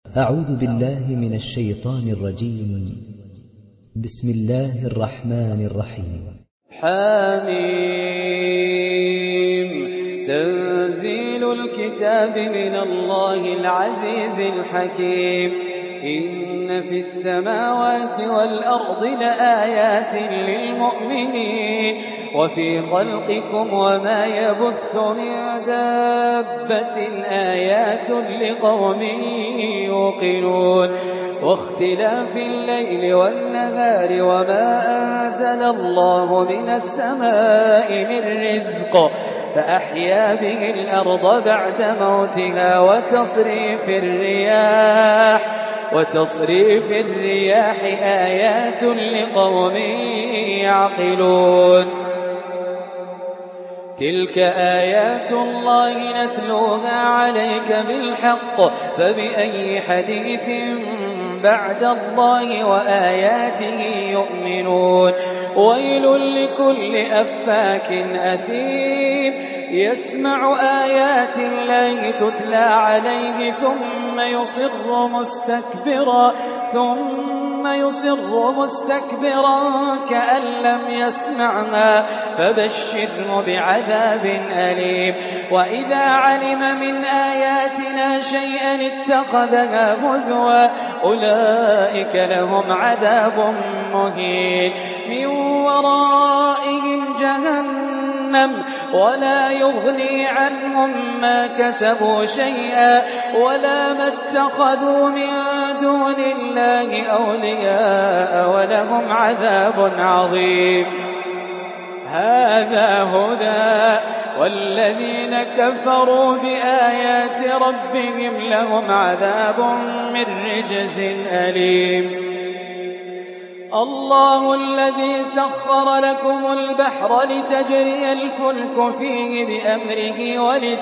أعوذ بالله من الشيطان الرجيم. بسم الله الرحمن الرحيم. حميم. تنزيل الكتاب من الله العزيز الحكيم. إن في السماوات والأرض لآيات للمؤمنين وفي خلقكم وما يبث من دابة آيات لقوم يوقنون واختلاف الليل والنهار وما أنزل الله من السماء من رزق فأحيا به الأرض بعد موتها وتصريف الرياح آيات لقوم يعقلون. تلك آيات الله نتلوها عليك بالحق فبأي حديث بعد الله وآياته يؤمنون. ويل لكل أفاك أثيم يسمع آيات الله تتلى عليه ثم يصر مستكبرا كأن لم يسمعها فبشره بعذاب أليم. وإذا علم من آياتنا شيئا اتخذها هزوا أولئك لهم عذاب مهين من ورائهم جهنم ولا يغني عنهم ما كسبوا شيئا ولا ما اتخذوا من دون الله أولياء ولهم عذاب عظيم. هذا هدى والذين كفروا بآيات ربهم لهم عذاب من رجز أليم. الله الذي سخر لكم البحر لتجري الفلك فيه بأمره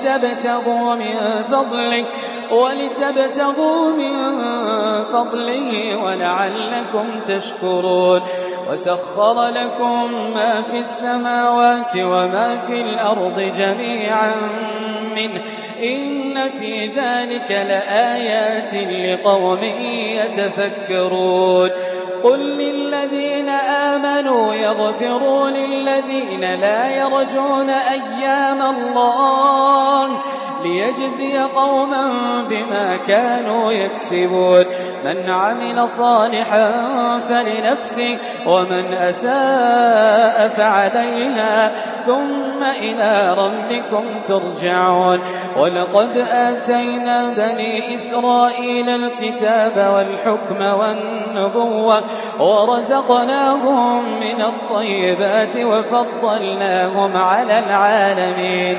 ولتبتغوا من فضله ولعلكم تشكرون. وسخر لكم ما في السماوات وما في الأرض جميعا منه إن في ذلك لآيات لقوم يتفكرون. قل للذين آمنوا يغفروا للذين لا يرجون أيام الله ليجزي قوما بما كانوا يكسبون. من عمل صالحا فلنفسه ومن أساء فعليها ثم إلى ربكم ترجعون. ولقد آتينا بني إسرائيل الكتاب والحكم والنبوة ورزقناهم من الطيبات وفضلناهم على العالمين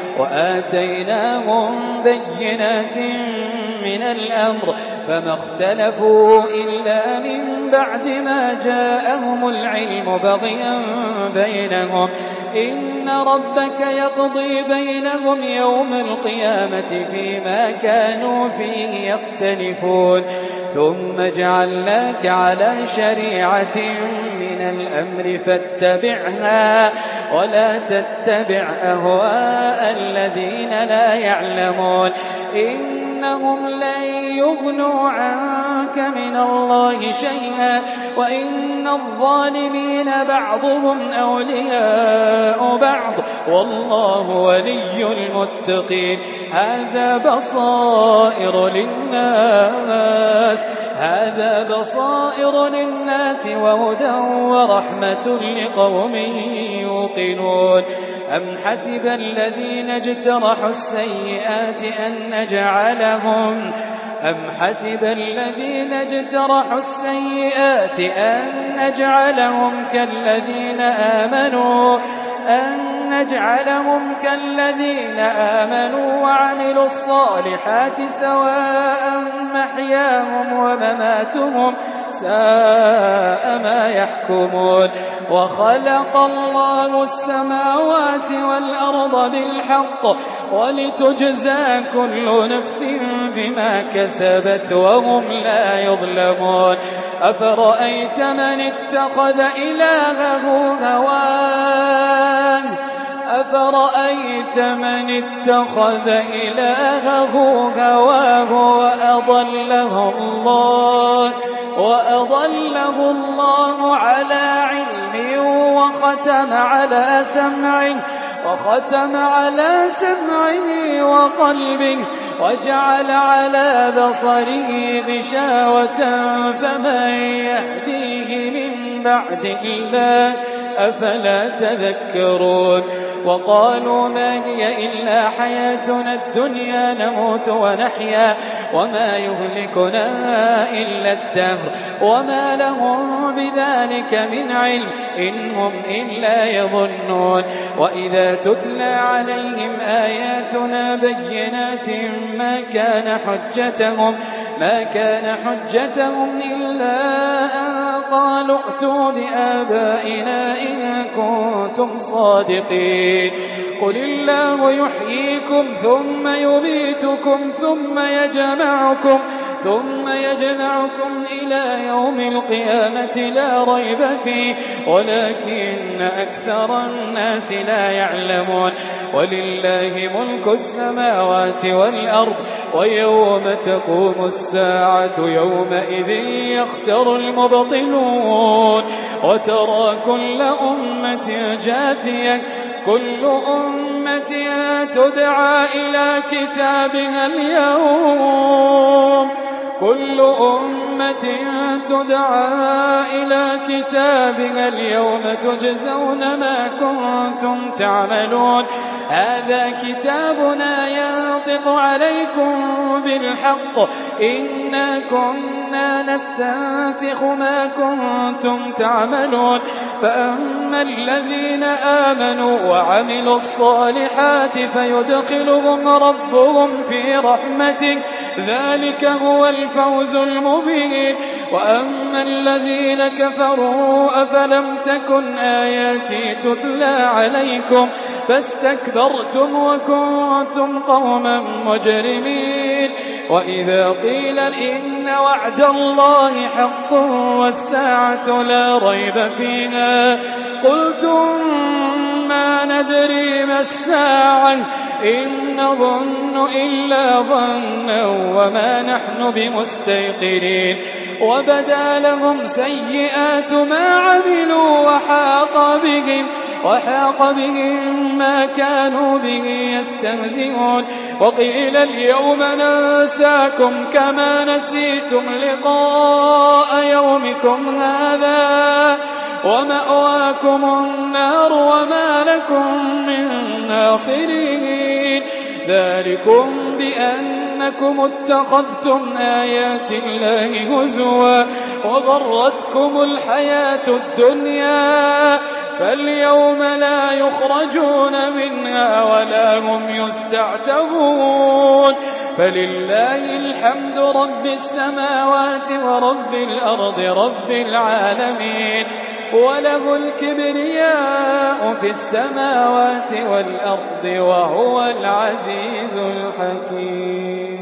وآتيناهم بينات من الأمر فما اختلفوا إلا من بعد ما جاءهم العلم بغيا بينهم. إن ربك يقضي بينهم يوم القيامة فيما كانوا فيه يختلفون. ثم جعلناك على شريعة من الأمر فاتبعها ولا تتبع أهواء الذين لا يعلمون. إنهم لن يغنوا عنك من الله شيئا وإن الظالمين بعضهم أولياء بعض والله ولي المتقين. هذا بصائر للناس وهدى ورحمة لقوم يوقنون. أم حسب الذين اجترحوا السيئات أن نجعلهم كالذين آمنوا وعملوا الصالحات سواء محياهم ومماتهم ساء ما يحكمون. وخلق الله السماوات والأرض بالحق ولتجزى كل نفس بما كسبت وهم لا يظلمون. أفرأيت من اتخذ إلهه هواه أفرأيت من اتخذ إلهه هواه وأضله الله على علم وختم على سمعه وقلبه وجعل على بصره غشاوة فمن يهديه من بعد الله أفلا تذكرون وقالوا ما هي إلا حياتنا الدنيا نموت ونحيا وما يهلكنا إلا الدهر وما لهم بذلك من علم إن هم إلا يظنون وإذا تتلى عليهم آياتنا بينات ما كان حجتهم إلا أن قالوا ائتوا بآبائنا إن كنتم صادقين قل الله يحييكم ثم يميتكم ثم يجمعكم إلى يوم القيامة لا ريب فيه ولكن أكثر الناس لا يعلمون ولله ملك السماوات والأرض ويوم تقوم الساعة يومئذ يخسر المبطلون وترى كل أمة جاثية كل أمة تدعى إلى كتابها اليوم تجزون ما كنتم تعملون هذا كتابنا ينطق عليكم بالحق إنا كنا نستنسخ ما كنتم تعملون فأما الذين آمنوا وعملوا الصالحات فيدخلهم ربهم في رحمته ذلك هو الفوز المبين وأما الذين كفروا أفلم تكن آياتي تتلى عليكم فاستكبرتم وكنتم قوما مجرمين وإذا قيل إن وعد الله حق والساعة لا ريب فيها قلتم ما ندري ما الساعة إن نظن إلا ظنا وما نحن بمستيقنين وبدا لهم سيئات ما عملوا وحاق بهم ما كانوا به يستهزئون وقيل اليوم ننساكم كما نسيتم لقاء يومكم هذا ومأواكم النار وما لكم من ناصرين ذلكم بأنكم اتخذتم آيات الله هزوا وغرتكم الحياة الدنيا فاليوم لا يخرجون منها ولا هم يستعتبون فلله الحمد رب السماوات ورب الأرض رب العالمين وله الكبرياء في السماوات والأرض وهو العزيز الحكيم